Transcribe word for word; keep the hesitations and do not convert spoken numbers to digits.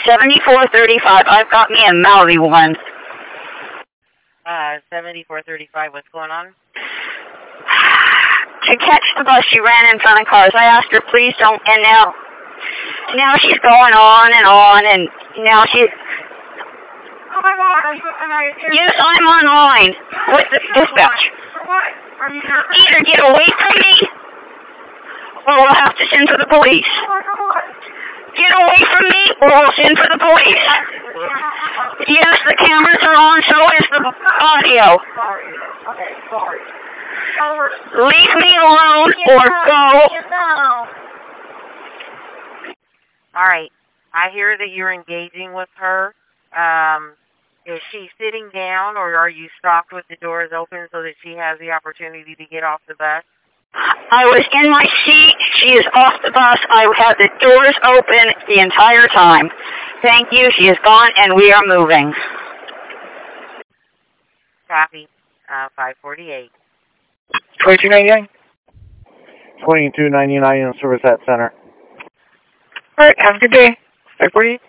seventy-four thirty-five. I've got me a mouthy one. Uh, seventy-four thirty-five, what's going on? To catch the bus, she ran in front of cars. I asked her, please don't, and now, now she's going on and on, and now she's... Yes, I'm online with the dispatch. Either get away from me, or we'll have to send for the police. Get away from me, or we'll send for the police. Yes, the cameras are on, so is the audio. Sorry. Okay, sorry. Leave me alone, or go. All right. I hear that you're engaging with her. Um, is she sitting down, or are you stopped with the doors open so that she has the opportunity to get off the bus? I was in my seat. She is off the bus. I had the doors open the entire time. Thank you. She is gone, and we are moving. Copy. Uh, five forty-eight. twenty-two ninety-nine. twenty-two ninety-nine in the Service at Center. All right, have a good day. five forty-eight.